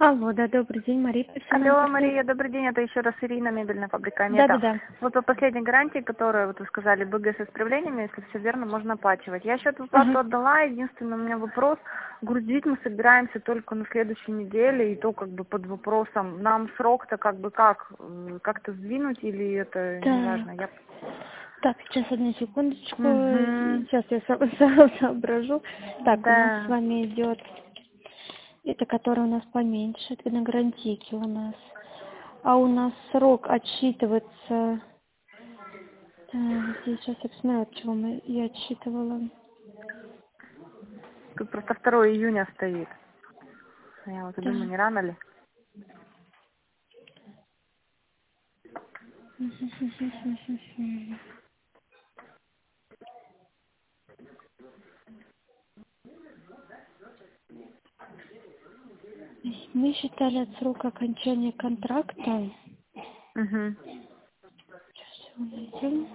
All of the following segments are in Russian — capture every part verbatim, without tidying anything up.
Алло, да, добрый день, Мария. Алло, Мария, добрый день. Это еще раз Ирина, мебельная фабрика Да, Мета. да, да. Вот по последней гарантии, которую вот вы сказали, БГ с исправлениями, если все верно, можно оплачивать. Я счет выплату Ага. отдала. Единственный у меня вопрос. Грузить мы собираемся только на следующей неделе, и то как бы под вопросом. Нам срок-то как бы как? э, Как-то сдвинуть или это не Так. важно? Я... Так, сейчас одну секундочку. Угу. Сейчас я со- со- соображу. Так, у нас с Да. вами идет, это который у нас поменьше, это на гарантийке у нас. А у нас срок отсчитываться. Так, здесь сейчас я посмотрю, от чего мы, я отсчитывала. Тут просто второго июня стоит. Я вот и думаю, Так. не рано ли? Мы считали от срока окончания контракта. Угу. Сейчас его найдем.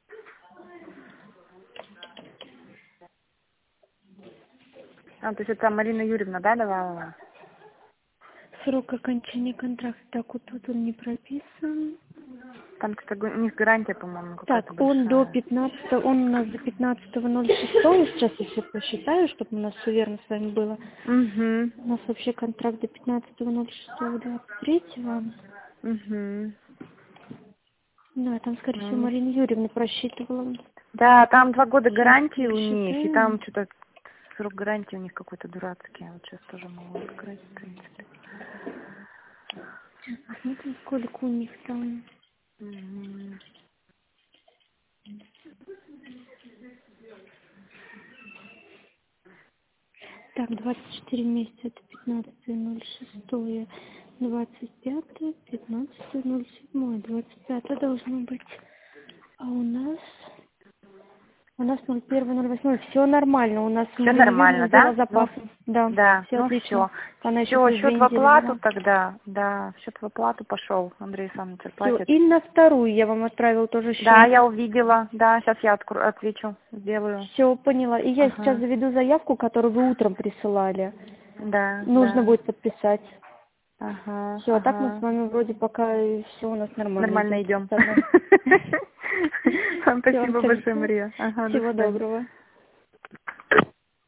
А, то есть это Марина Юрьевна, да, давала вам? Срок окончания контракта. Так, вот тут он не прописан. Там что-то у них гарантия, по-моему, какая-то Так, он до большая. пятнадцатого, он у нас до пятнадцатого ноль шестого, сейчас я все посчитаю, чтобы у нас все верно с вами было. Угу. У нас вообще контракт до пятнадцатого ноль шестого двадцать третьего. Угу. Да, там, скорее всего, Ну, Марина Юрьевна просчитывала. да, там два года Сейчас гарантии у них, и пересчитаем. там что-то срок гарантии у них какой-то дурацкий. Я вот сейчас тоже могу открыть, в принципе. Посмотрим, сколько у них там. Мгм. Так, двадцать четыре месяца, это пятнадцатое ноль шестое, двадцать пятое, пятнадцатое ноль седьмое, двадцать пятое должно быть. А у нас, у нас ноль первое ноль восьмое, все нормально, у нас Все Марина Юрьевна нормально, взяла да? Ну, запасы, да, да, все ну отлично. все. Она еще Все, плюс счет две в недели оплату взяла. тогда, да, счет в оплату пошел, Андрей Александрович Все, платит. и на вторую я вам отправила тоже Да, счет. я увидела, да, сейчас я откро- отвечу, сделаю. Все, поняла. И я сейчас Ага, заведу заявку, которую вы утром присылали. да, Нужно да, будет подписать. ага, Все, а так мы с ага. вами вроде пока все у нас нормально Нормально идет. идем. Тогда. Вам Все, спасибо большое, хорошо. Мария. Ага, до Всего свидания. доброго.